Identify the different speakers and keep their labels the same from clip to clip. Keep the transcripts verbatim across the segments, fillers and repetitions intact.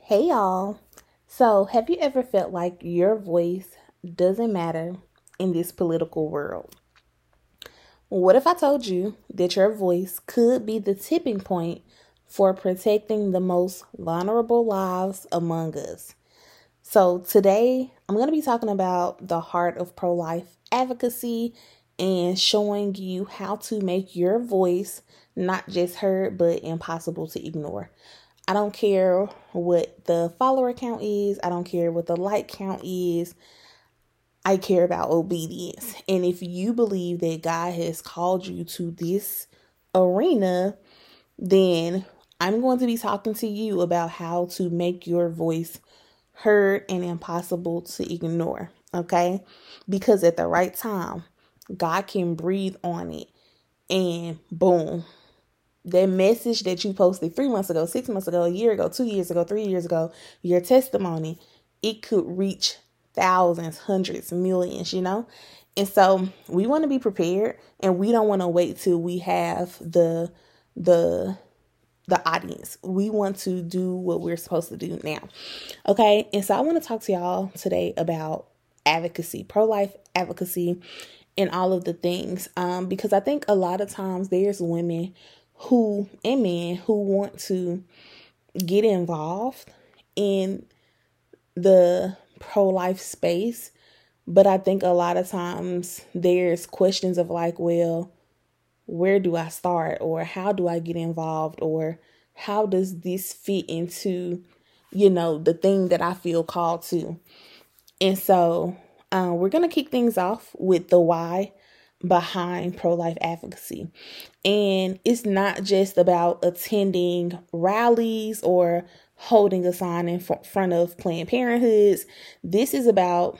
Speaker 1: Hey y'all. So, have you ever felt like your voice doesn't matter in this political world? What if I told you that your voice could be the tipping point for protecting the most vulnerable lives among us? So, today I'm going to be talking about the heart of pro life advocacy and showing you how to make your voice not just heard but impossible to ignore. I don't care what the follower count is. I don't care what the like count is. I care about obedience. And if you believe that God has called you to this arena, then I'm going to be talking to you about how to make your voice heard and impossible to ignore. Okay? Because at the right time, God can breathe on it and boom, that message that you posted three months ago, six months ago, a year ago, two years ago, three years ago, your testimony, it could reach thousands, hundreds, millions, you know? And so we want to be prepared, and we don't want to wait till we have the, the, the audience. We want to do what we're supposed to do now. Okay. And so I want to talk to y'all today about advocacy, pro-life advocacy, and all of the things. Um, because I think a lot of times there's women who and men who want to get involved in the pro-life space, but I think a lot of times there's questions of like, well, where do I start, or how do I get involved, or how does this fit into, you know, the thing that I feel called to. And so uh, we're going to kick things off with the why behind pro-life advocacy. And it's not just about attending rallies or holding a sign in front of Planned Parenthoods. This is about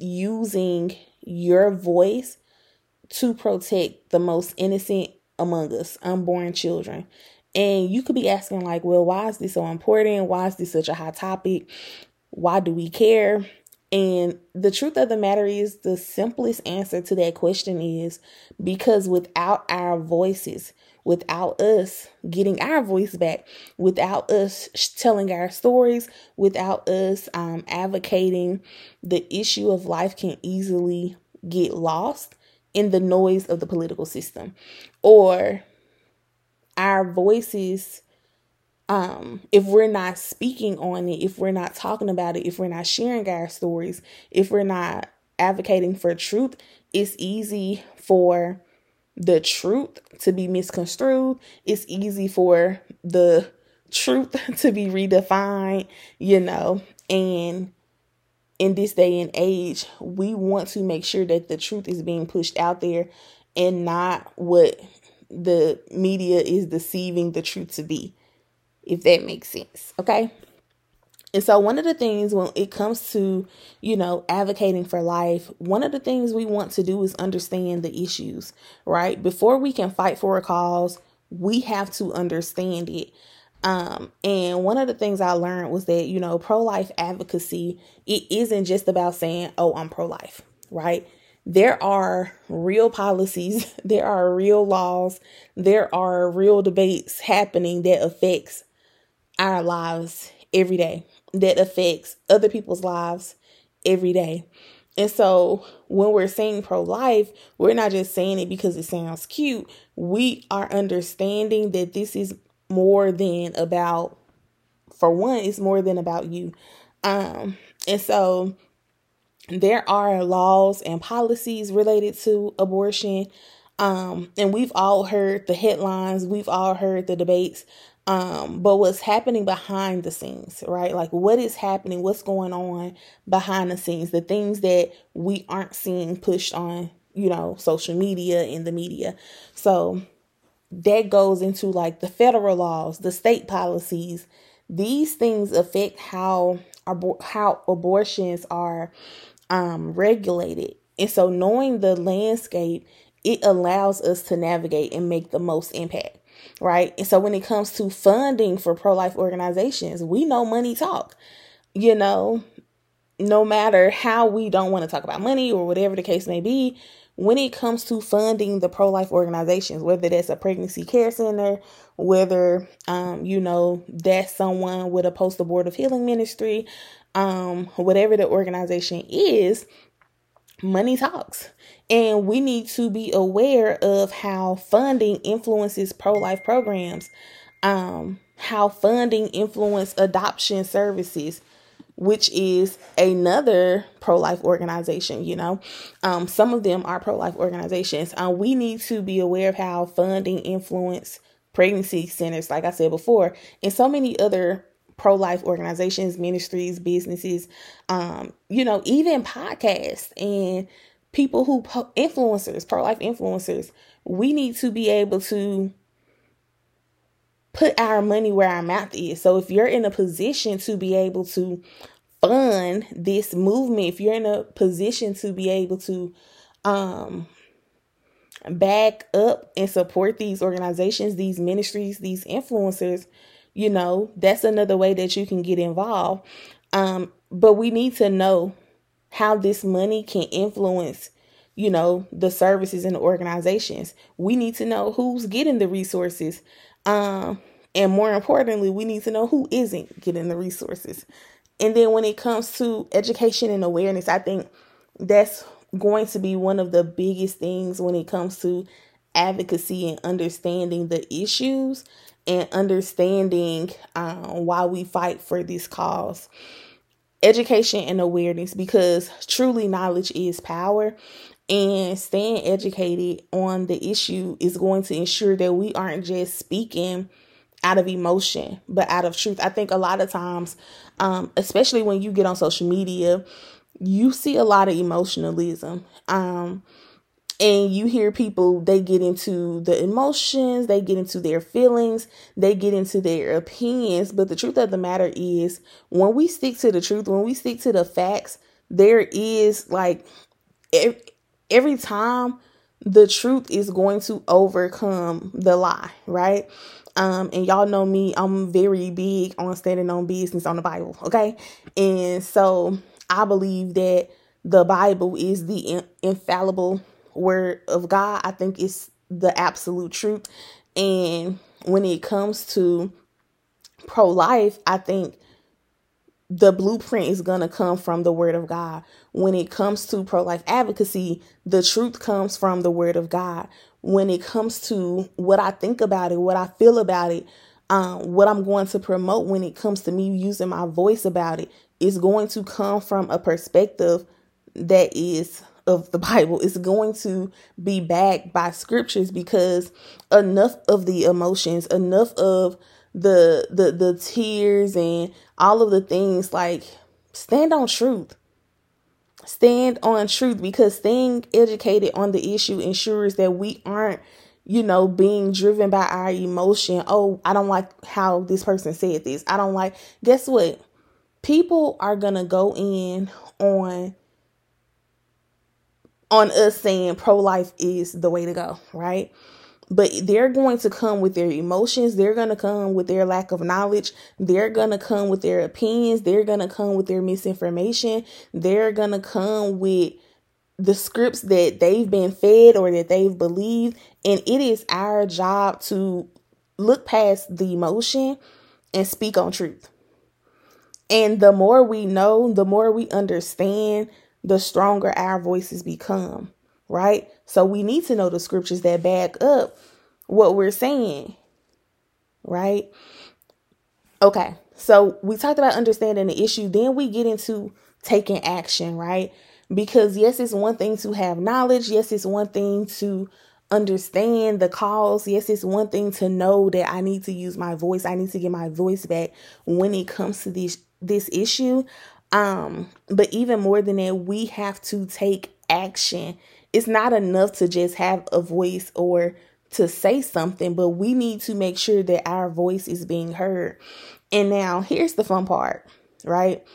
Speaker 1: using your voice to protect the most innocent among us, unborn children. And you could be asking like, well, why is this so important? Why is this such a hot topic? Why do we care? And the truth of the matter is, the simplest answer to that question is because without our voices, without us getting our voice back, without us telling our stories, without us um, advocating, the issue of life can easily get lost in the noise of the political system. Or our voices, Um, if we're not speaking on it, if we're not talking about it, if we're not sharing our stories, if we're not advocating for truth, it's easy for the truth to be misconstrued. It's easy for the truth to be redefined, you know, and in this day and age, we want to make sure that the truth is being pushed out there and not what the media is deceiving the truth to be, if that makes sense. Okay. And so one of the things when it comes to, you know, advocating for life, one of the things we want to do is understand the issues, right? Before we can fight for a cause, we have to understand it. Um, and one of the things I learned was that, you know, pro-life advocacy, it isn't just about saying, oh, I'm pro-life, right? There are real policies, there are real laws, there are real debates happening that affects our lives every day, that affects other people's lives every day. And so when we're saying pro-life, we're not just saying it because it sounds cute. We are understanding that this is more than about, for one, it's more than about you. Um, and so there are laws and policies related to abortion. Um, and we've all heard the headlines. We've all heard the debates. Um, but what's happening behind the scenes, right? Like what is happening? What's going on behind the scenes? The things that we aren't seeing pushed on, you know, social media and the media. So that goes into like the federal laws, the state policies. These things affect how abor- how abortions are um, regulated. And so knowing the landscape, it allows us to navigate and make the most impact, right? And so when it comes to funding for pro-life organizations, we know money talk, you know, no matter how we don't want to talk about money or whatever the case may be, when it comes to funding the pro-life organizations, whether that's a pregnancy care center, whether, um, you know, that's someone with a post-abortive healing ministry, um, whatever the organization is, money talks. And we need to be aware of how funding influences pro-life programs, um, how funding influences adoption services, which is another pro-life organization. You know, um, some of them are pro-life organizations. Uh, we need to be aware of how funding influence pregnancy centers, like I said before, and so many other pro-life organizations, ministries, businesses, um, you know, even podcasts and people who po- influencers, pro-life influencers. We need to be able to put our money where our mouth is. So if you're in a position to be able to fund this movement, if you're in a position to be able to um, back up and support these organizations, these ministries, these influencers, you know, that's another way that you can get involved. Um, but we need to know how this money can influence, you know, the services and the organizations. We need to know who's getting the resources. Um, and more importantly, we need to know who isn't getting the resources. And then when it comes to education and awareness, I think that's going to be one of the biggest things when it comes to advocacy and understanding the issues and understanding um, why we fight for this cause. Education and awareness, because truly knowledge is power, and staying educated on the issue is going to ensure that we aren't just speaking out of emotion, but out of truth. I think a lot of times, um, especially when you get on social media, you see a lot of emotionalism. Um, and you hear people, they get into the emotions, they get into their feelings, they get into their opinions. But the truth of the matter is, when we stick to the truth, when we stick to the facts, there is like every, every time the truth is going to overcome the lie, right? Um, and y'all know me, I'm very big on standing on business on the Bible, okay? And so I believe that the Bible is the in- infallible word of God. I think it's the absolute truth. And when it comes to pro-life, I think the blueprint is going to come from the word of God. When it comes to pro-life advocacy, the truth comes from the word of God. When it comes to what I think about it, what I feel about it, um, what I'm going to promote when it comes to me using my voice about it, is going to come from a perspective that is of the Bible. Is going to be backed by scriptures, because enough of the emotions, enough of the the the tears and all of the things, like, stand on truth. Stand on truth, because staying educated on the issue ensures that we aren't, you know, being driven by our emotion. Oh, I don't like how this person said this. I don't like, guess what? People are going to go in on on us saying pro-life is the way to go, right? But they're going to come with their emotions. They're going to come with their lack of knowledge. They're going to come with their opinions. They're going to come with their misinformation. They're going to come with the scripts that they've been fed or that they've believed. And it is our job to look past the emotion and speak on truth. And the more we know, the more we understand, the stronger our voices become, right? So we need to know the scriptures that back up what we're saying, right? Okay, so we talked about understanding the issue. Then we get into taking action, right? Because yes, it's one thing to have knowledge. Yes, it's one thing to understand the cause. Yes, it's one thing to know that I need to use my voice. I need to get my voice back when it comes to this this issue. Um, but even more than that, we have to take action. It's not enough to just have a voice or to say something, but we need to make sure that our voice is being heard. And now here's the fun part, right?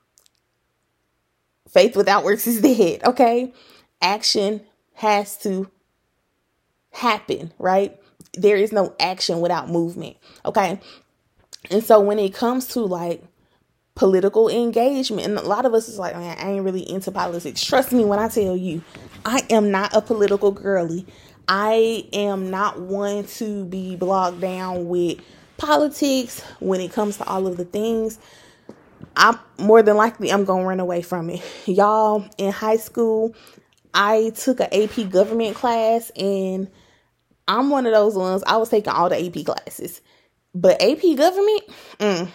Speaker 1: Faith without works is dead. Okay. Action has to happen, right? There is no action without movement. Okay. And so when it comes to like political engagement. And a lot of us is like, man, I ain't really into politics. Trust me when I tell you, I am not a political girly. I am not one to be bogged down with politics when it comes to all of the things. I'm more than likely I'm gonna run away from it. Y'all, in high school, I took an A P government class, and I'm one of those ones. I was taking all the A P classes, but A P government, mm,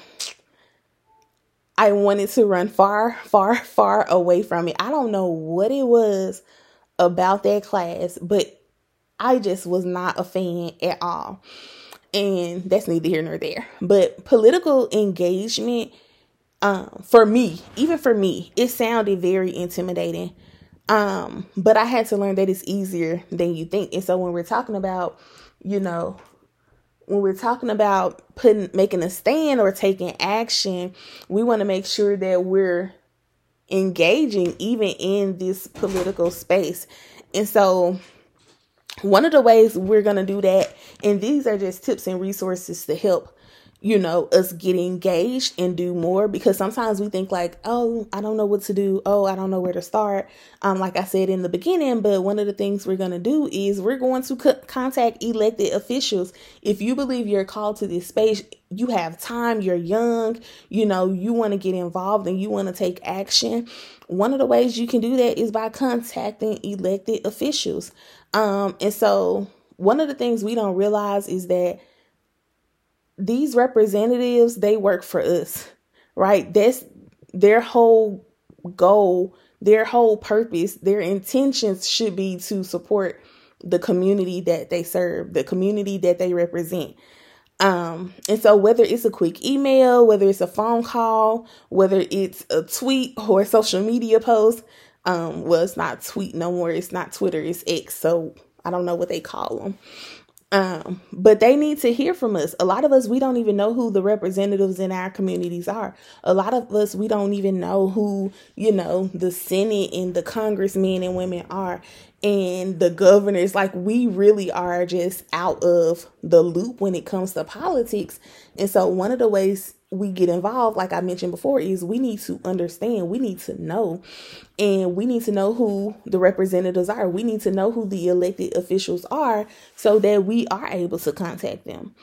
Speaker 1: I wanted to run far, far, far away from it. I don't know what it was about that class, but I just was not a fan at all. And that's neither here nor there. But political engagement, um, for me, even for me, it sounded very intimidating. Um, but I had to learn that it's easier than you think. And so when we're talking about, you know, when we're talking about putting, making a stand or taking action, we want to make sure that we're engaging even in this political space. And so one of the ways we're going to do that, and these are just tips and resources to help, you know, us get engaged and do more, because sometimes we think like, oh, I don't know what to do. Oh, I don't know where to start. Um, like I said in the beginning, but one of the things we're going to do is we're going to co- contact elected officials. If you believe you're called to this space, you have time, you're young, you know, you want to get involved and you want to take action. One of the ways you can do that is by contacting elected officials. Um, and so one of the things we don't realize is that these representatives, they work for us, right? That's their whole goal, their whole purpose, their intentions should be to support the community that they serve, the community that they represent. Um, and so whether it's a quick email, whether it's a phone call, whether it's a tweet or a social media post, um, well, it's not tweet no more. It's not Twitter, it's X. So I don't know what they call them. Um, but they need to hear from us. A lot of us, we don't even know who the representatives in our communities are. A lot of us, we don't even know who, you know, the Senate and the congressmen and women are, and the governors. Like, we really are just out of the loop when it comes to politics. And so one of the ways we get involved, like I mentioned before, is we need to understand, we need to know, and we need to know who the representatives are. We need to know who the elected officials are so that we are able to contact them.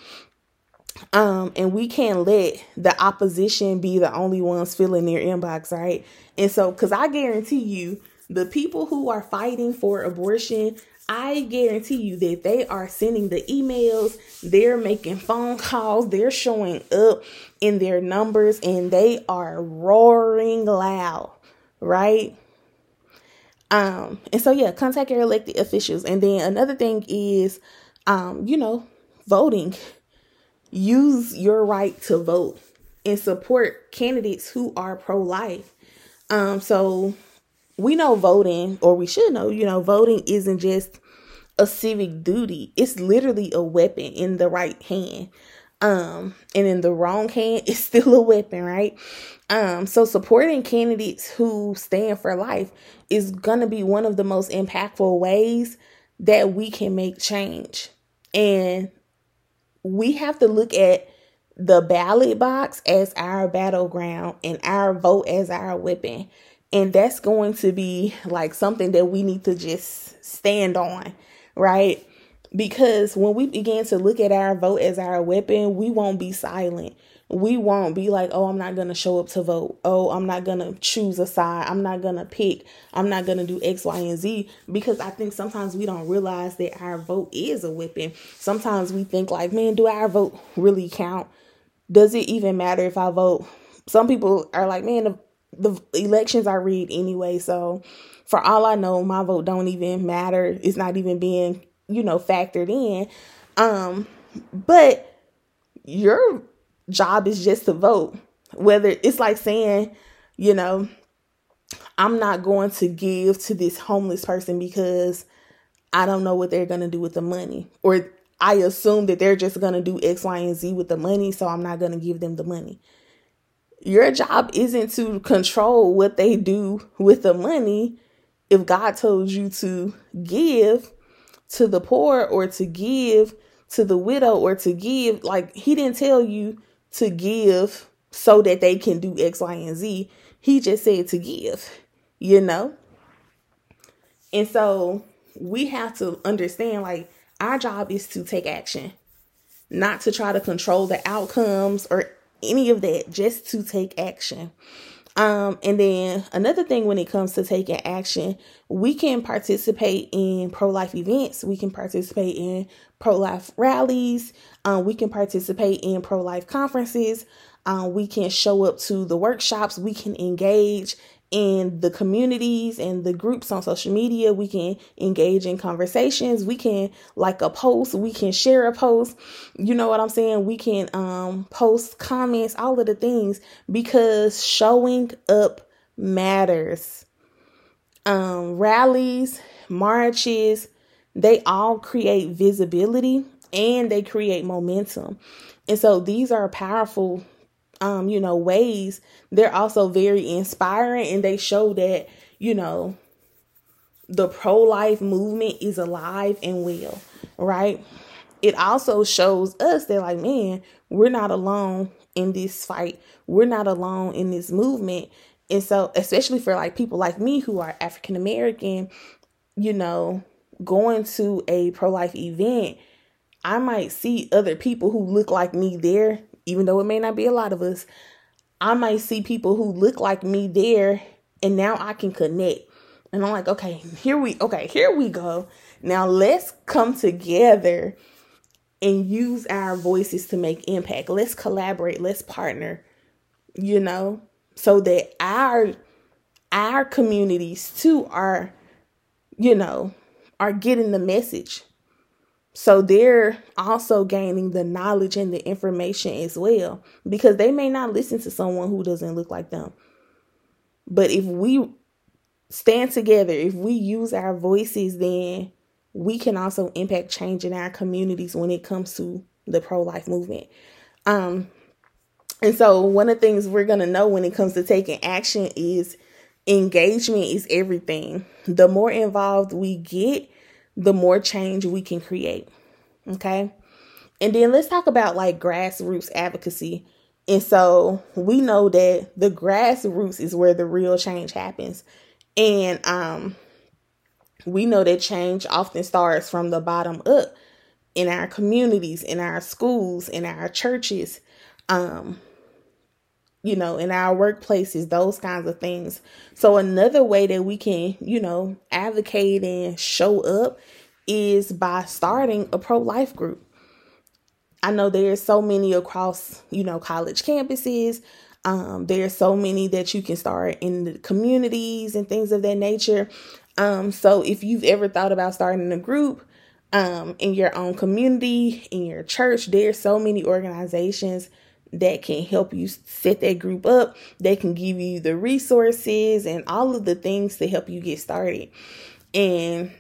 Speaker 1: Um, and we can't let the opposition be the only ones filling their inbox, right? And so, because I guarantee you, the people who are fighting for abortion, I guarantee you that they are sending the emails, they're making phone calls, they're showing up in their numbers, and they are roaring loud, right? Um, and so, yeah, contact your elected officials. And then another thing is, um, you know, voting. Use your right to vote and support candidates who are pro-life. Um, so we know voting, or we should know, you know, voting isn't just a civic duty. It's literally a weapon in the right hand. Um, and in the wrong hand, it's still a weapon, right? Um, so supporting candidates who stand for life is going to be one of the most impactful ways that we can make change. And we have to look at the ballot box as our battleground and our vote as our weapon. And that's going to be like something that we need to just stand on, right? Because when we begin to look at our vote as our weapon, we won't be silent. We won't be like, oh, I'm not going to show up to vote. Oh, I'm not going to choose a side. I'm not going to pick. I'm not going to do X, Y, and Z. Because I think sometimes we don't realize that our vote is a weapon. Sometimes we think like, man, do our vote really count? Does it even matter if I vote? Some people are like, man, the, the elections are rigged anyway. So for all I know, my vote don't even matter. It's not even being, you know, factored in. Um, but your job is just to vote. Whether it's like saying, you know, I'm not going to give to this homeless person because I don't know what they're going to do with the money, or I assume that they're just going to do X, Y, and Z with the money, so I'm not going to give them the money. Your job isn't to control what they do with the money. If God told you to give to the poor, or to give to the widow, or to give, like, he didn't tell you to give so that they can do X, Y, and Z. He just said to give, you know? And so we have to understand, like, our job is to take action, not to try to control the outcomes or any of that, just to take action. Um, and then another thing when it comes to taking action, we can participate in pro-life events. We can participate in pro-life rallies. Um, we can participate in pro-life conferences. Um, we can show up to the workshops. We can engage in the communities and the groups on social media. We can engage in conversations. We can like a post. We can share a post. You know what I'm saying? We can um, post comments, all of the things, because showing up matters. Um, rallies, marches, they all create visibility and they create momentum. And so these are powerful Um, you know, ways. They're also very inspiring, and they show that, you know, the pro-life movement is alive and well, right? It also shows us that, like, man, we're not alone in this fight. We're not alone in this movement. And so, especially for like people like me who are African American, you know, going to a pro-life event, I might see other people who look like me there. Even though it may not be a lot of us, I might see people who look like me there, and now I can connect. And I'm like, okay, here we, okay, here we go. Now let's come together and use our voices to make impact. Let's collaborate. Let's partner, you know, so that our, our communities too are, you know, are getting the message. So they're also gaining the knowledge and the information as well, because they may not listen to someone who doesn't look like them. But if we stand together, if we use our voices, then we can also impact change in our communities when it comes to the pro-life movement. Um, and so one of the things we're going to know when it comes to taking action is engagement is everything. The more involved we get, the more change we can create. Okay. And then let's talk about like grassroots advocacy. And so we know that the grassroots is where the real change happens. And um, we know that change often starts from the bottom up in our communities, in our schools, in our churches, um, you know, in our workplaces, those kinds of things. So another way that we can, you know, advocate and show up is by starting a pro-life group. I know there's so many across, you know, college campuses. Um, there's so many that you can start in the communities and things of that nature. Um, so if you've ever thought about starting a group um, in your own community, in your church, there's so many organizations that can help you set that group up. They can give you the resources and all of the things to help you get started. And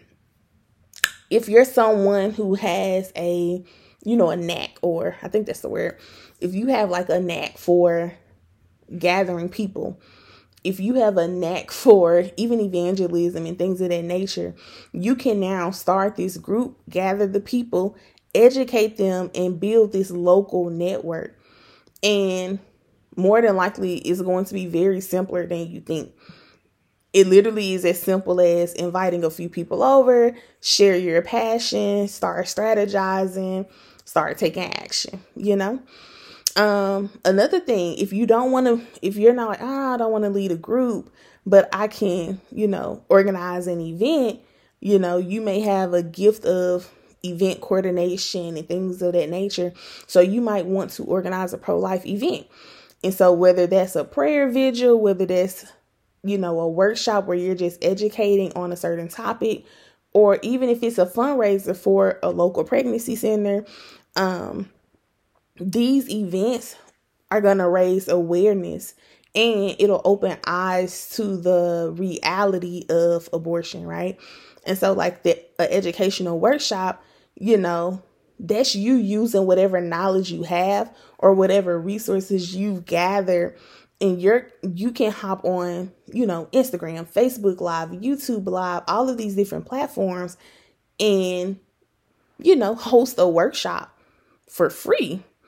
Speaker 1: if you're someone who has a, you know, a knack, or I think that's the word, if you have like a knack for gathering people, if you have a knack for even evangelism and things of that nature, you can now start this group, gather the people, educate them, and build this local network. And more than likely, it's going to be very simpler than you think. It literally is as simple as inviting a few people over, share your passion, start strategizing, start taking action, you know? Um, another thing, if you don't want to, if you're not like, oh, I don't want to lead a group, but I can, you know, organize an event, you know, you may have a gift of event coordination and things of that nature. So you might want to organize a pro-life event. And so whether that's a prayer vigil, whether that's, you know, a workshop where you're just educating on a certain topic, or even if it's a fundraiser for a local pregnancy center, um, these events are going to raise awareness and it'll open eyes to the reality of abortion, right? And so like the uh, educational workshop, you know, that's you using whatever knowledge you have or whatever resources you've gathered, and you're, you can hop on, you know, Instagram, Facebook Live, YouTube Live, all of these different platforms and, you know, host a workshop for free.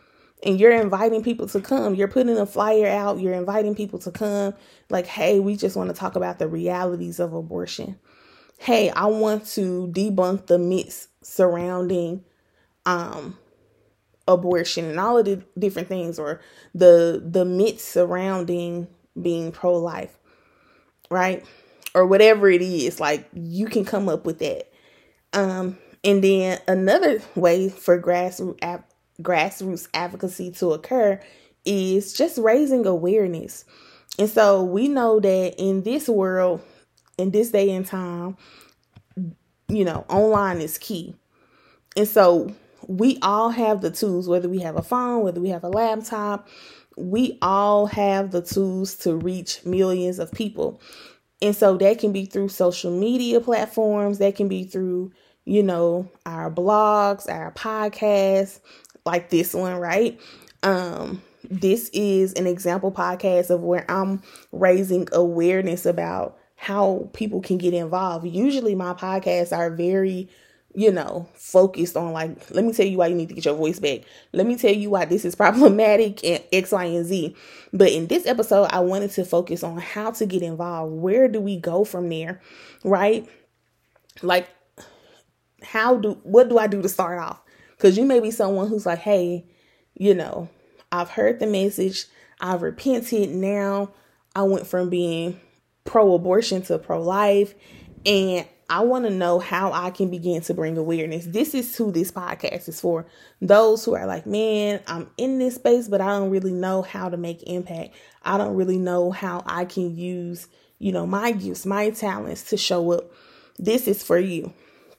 Speaker 1: and you're inviting people to come. You're putting a flyer out. You're inviting people to come. Like, hey, we just want to talk about the realities of abortion. Hey, I want to debunk the myths surrounding um, abortion and all of the different things, or the the myths surrounding being pro-life, right? Or whatever it is. Like, you can come up with that. Um, and then another way for grassroots ap- grassroots advocacy to occur is just raising awareness. And so we know that in this world, in this day and time, you know, online is key. And so we all have the tools, whether we have a phone, whether we have a laptop, we all have the tools to reach millions of people. And so that can be through social media platforms, that can be through, you know, our blogs, our podcasts, like this one, right? Um, this is an example podcast of where I'm raising awareness about how people can get involved. Usually my podcasts are very, you know, focused on like, let me tell you why you need to get your voice back. Let me tell you why this is problematic and X, Y, and Z. But in this episode, I wanted to focus on how to get involved. Where do we go from there, right? Like, how do, what do I do to start off? Because you may be someone who's like, hey, you know, I've heard the message. I've repented. Now I went from being pro-abortion to pro-life. And I want to know how I can begin to bring awareness. This is who this podcast is for. Those who are like, man, I'm in this space, but I don't really know how to make impact. I don't really know how I can use, you know, my gifts, my talents to show up. This is for you.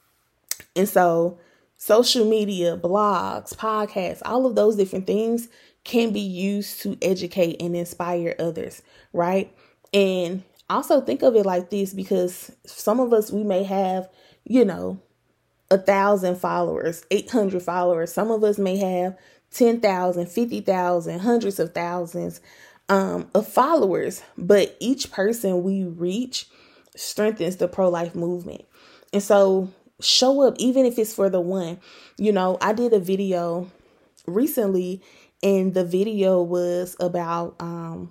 Speaker 1: And so social media, blogs, podcasts, all of those different things can be used to educate and inspire others, right? And also think of it like this, because some of us, we may have, you know, a thousand followers, eight hundred followers. Some of us may have ten thousand, fifty thousand, hundreds of thousands um, of followers. But each person we reach strengthens the pro-life movement. And so show up, even if it's for the one. You know, I did a video recently, and the video was about um,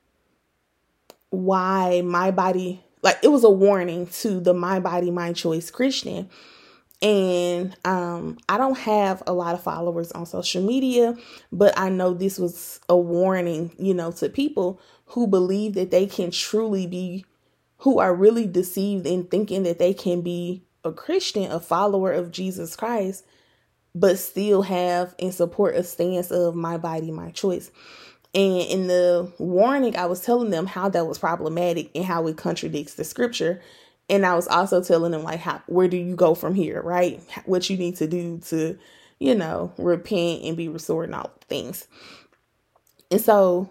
Speaker 1: why my body, like, it was a warning to the My Body, My Choice Christian. And um, I don't have a lot of followers on social media, but I know this was a warning, you know, to people who believe that they can truly be, who are really deceived in thinking that they can be a Christian, a follower of Jesus Christ, but still have and support a stance of my body, my choice. And in the warning, I was telling them how that was problematic and how it contradicts the scripture. And I was also telling them, like, how, where do you go from here, right? What you need to do to, you know, repent and be restored and all things. And so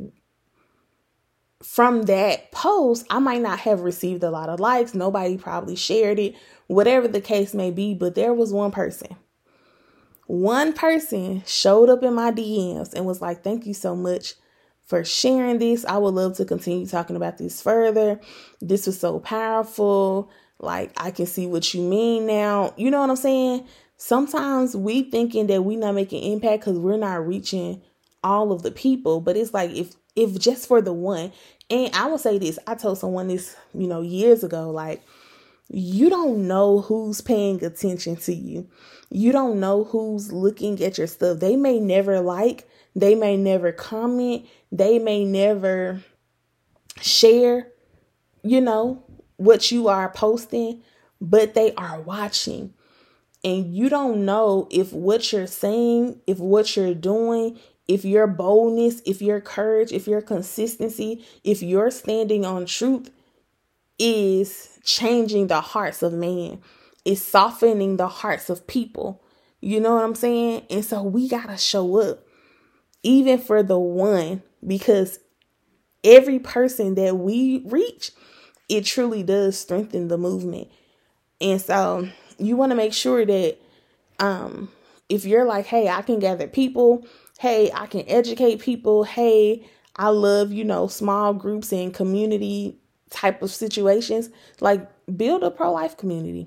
Speaker 1: from that post, I might not have received a lot of likes. Nobody probably shared it, whatever the case may be. But there was one person. One person showed up in my D Ms and was like, thank you so much for sharing this. I would love to continue talking about this further. This was so powerful. Like, I can see what you mean now. You know what I'm saying? Sometimes we thinking that we're not making impact because we're not reaching all of the people. But it's like, if if just for the one. And I will say this. I told someone this, you know, years ago, like, you don't know who's paying attention to you. You don't know who's looking at your stuff. They may never like, they may never comment, they may never share, you know, what you are posting, but they are watching. And you don't know if what you're saying, if what you're doing, if your boldness, if your courage, if your consistency, if you're standing on truth is changing the hearts of man, is softening the hearts of people. You know what I'm saying? And so we gotta show up, even for the one, because every person that we reach, it truly does strengthen the movement. And so you want to make sure that um, if you're like, hey, I can gather people, hey, I can educate people, hey, I love, you know, small groups and community type of situations, like, build a pro-life community.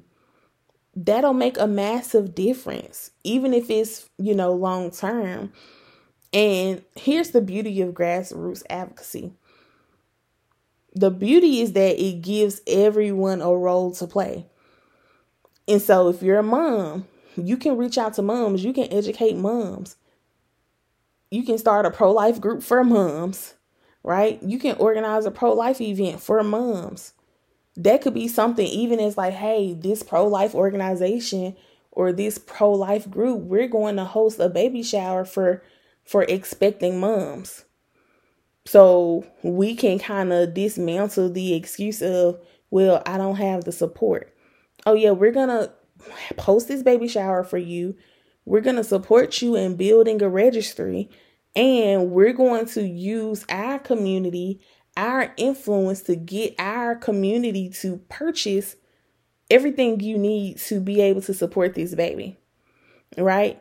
Speaker 1: That'll make a massive difference, even if it's, you know, long term. And here's the beauty of grassroots advocacy. The beauty is that it gives everyone a role to play. And so if you're a mom, you can reach out to moms. You can educate moms. You can start a pro-life group for moms, right? You can organize a pro-life event for moms. That could be something even as like, hey, this pro-life organization or this pro-life group, we're going to host a baby shower for, for expecting moms. So we can kind of dismantle the excuse of, well, I don't have the support. Oh yeah, we're going to post this baby shower for you. We're going to support you in building a registry. And we're going to use our community, our influence to get our community to purchase everything you need to be able to support this baby. Right?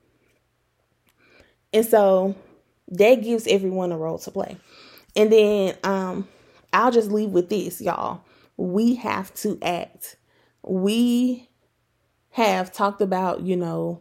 Speaker 1: And so that gives everyone a role to play. And then um, I'll just leave with this, y'all. We have to act. We have talked about, you know,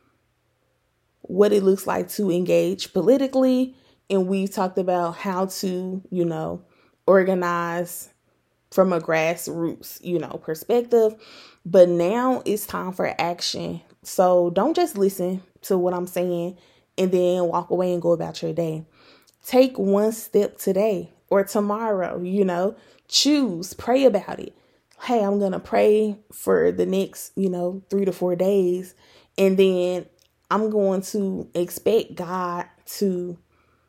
Speaker 1: what it looks like to engage politically. And we've talked about how to, you know, organize from a grassroots, you know, perspective. But now it's time for action. So don't just listen to what I'm saying and then walk away and go about your day. Take one step today or tomorrow, you know, choose, pray about it. Hey, I'm going to pray for the next, you know, three to four days. And then I'm going to expect God to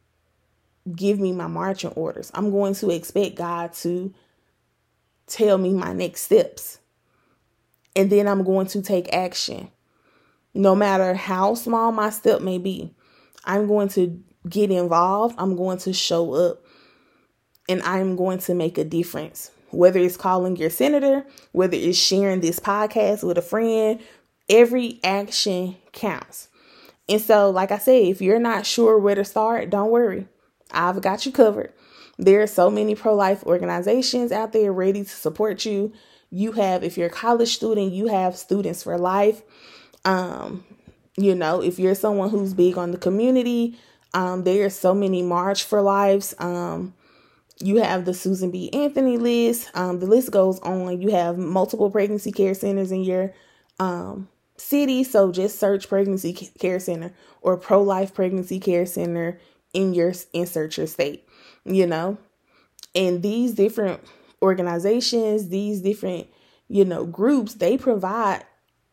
Speaker 1: give me my marching orders. I'm going to expect God to tell me my next steps. And then I'm going to take action. No matter how small my step may be, I'm going to get involved. I'm going to show up. And I'm going to make a difference. Whether it's calling your senator, whether it's sharing this podcast with a friend, every action counts. And so, like I said, if you're not sure where to start, don't worry. I've got you covered. There are so many pro-life organizations out there ready to support you. You have, if you're a college student, you have Students for Life. Um, you know, if you're someone who's big on the community, um, there are so many March for Lives. Um, you have the Susan B. Anthony list. Um, the list goes on. You have multiple pregnancy care centers in your um, city. So just search pregnancy care center or pro-life pregnancy care center in your insert your state, you know, and these different organizations, these different, you know, groups, they provide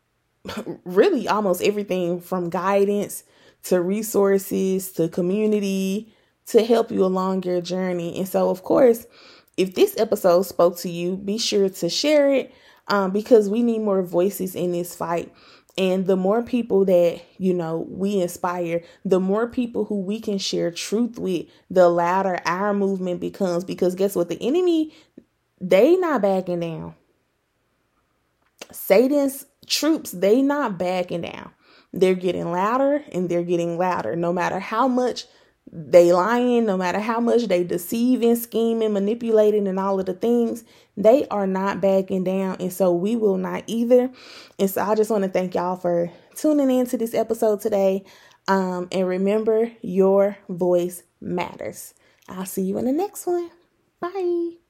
Speaker 1: really almost everything from guidance to resources to community to help you along your journey. And so, of course, if this episode spoke to you, be sure to share it um, because we need more voices in this fight. And the more people that, you know, we inspire, the more people who we can share truth with, the louder our movement becomes. Because guess what? The enemy, they not backing down. Satan's troops, they not backing down. They're getting louder and they're getting louder. No matter how much they lying, no matter how much they deceiving, scheming, manipulating, and all of the things, they are not backing down. And so we will not either. And so I just want to thank y'all for tuning in to this episode today. Um, and remember, your voice matters. I'll see you in the next one. Bye.